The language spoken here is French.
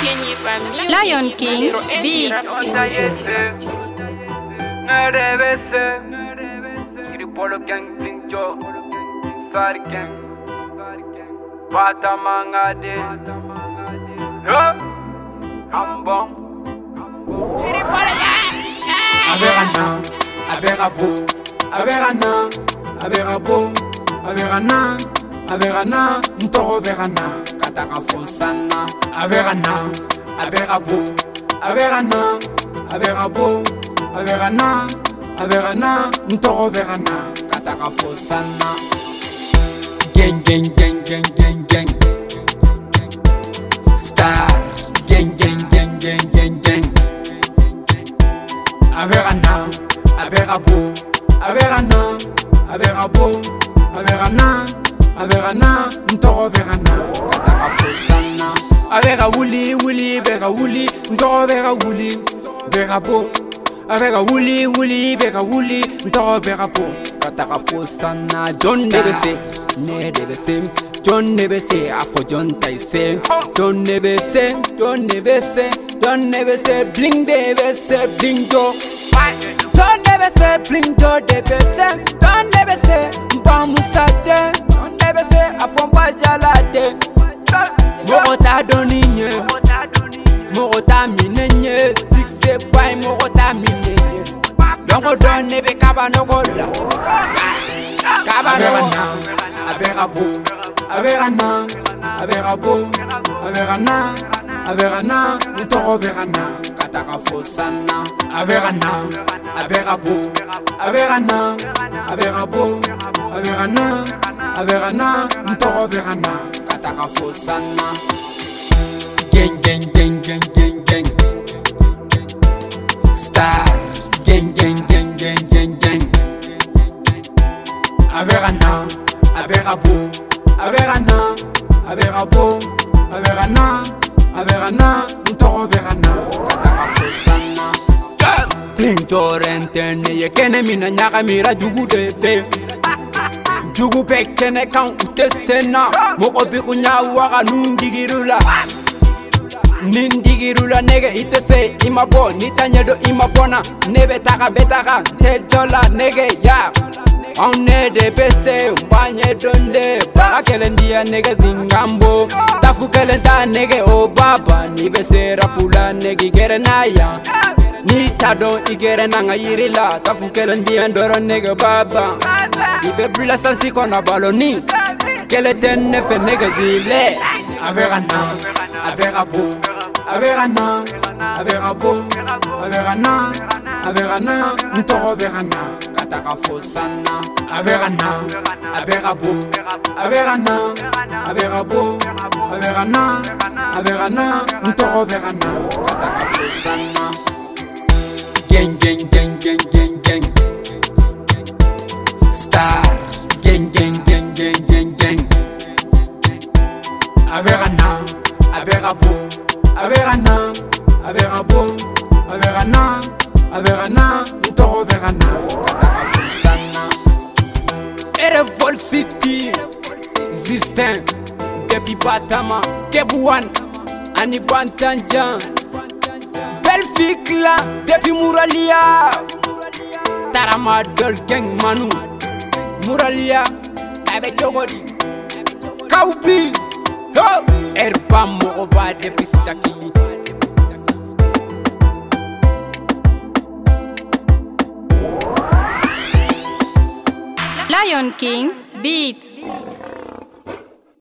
Lion King Beats. No debe ser. Kiri polo gang pincho. Sari gang. Pata mangade. Ambon. Kiri polo gang. Averana, Averabo, Averana, Averabo, Averana, Averana, Ntoro Verana, Kataka Fosana, Averana, Averabo, Averana, Averabo, Averana, Averana, Ntoro Verana, Kataka Fosana. Gang, gang, gang, gang, gang, gang. Star, gang, gang, gang, gang, gang, gang. Averana, Averabo, Averana, Averabo, Averana, Averana, Ntoro Verana, Kataka Fosana. Avera wuli, wuli, vera wuli, Ntoro vera wuli, verabo. Avera wuli, wuli, vera wuli, Ntoro verabo, Kataka Fosana. John Nebese, ne Nebese, John Nebese, Afro John Taise, John Nebese, John Nebese, John Nebese, bling Nebese, bling do. John Nebese, bling do Nebese, John Nebese, Mpamusate, John Nebese, Afro Bajalade, Morota Doninye, Morota Minenye, Six Pai Morota Minenye, Longo Don Nebe Kabanogola, Kabanogola. Averabo, Averana, Averabo, Averana, Averana, Ntoro Verana, Kataka Fosana. Averana, Averabo, Averana, Averabo, Averana, Averana, Ntoro Verana, Kataka Fosana. Gang, gang, gang, gang, gang, gang. Star, gang, gang, gang, gang, gang, gang. Averana, Averabo, Averana, Averabo, Averana, Averana, Ntoro Verana, Kataka Fosana. Bling torrente ne ye kene mina nyaka mira jugu de jugu pe kene kan ute sena moko bi kunya waka nundigirula nindigirula nege itese imabo nitanyedo imabona nebe taka betaka tejola nege ya on de bese mbanye donde bakele ndia nege zingambo tafukele nda nege o baba ni bese rapula nege gerenaya ni tadon igere nanga yirila tafukele ndia ndoro nege baba ibe brila sansi kona baloni kele tenne fe nege zile Averana, Averabo, Averana, Averabo, Averana, Averana, Ntoro Verana, Kataka Fosana. Averana, Averabo, Averana, Averabo, Averana, Averana, Ntoro Verana, Kataka Fosana. Gang, gang, gang, gang, gang, gang. Star, gang, gang, gang, gang, gang, gang. Averana, Averabo, Averana, Averabo, Averana, Averana, Ntoro Verana, Kataka Fosana. Erevol City, Zistin, Depi Batama, Kebuan, Ani Bantanjan, Belfikla, Depi Muralia, Tarama Dol Gang Manu, Muralia, Abe Chogodi, Kaupi. Erba Moroba de Pistaki. Lion King Beats.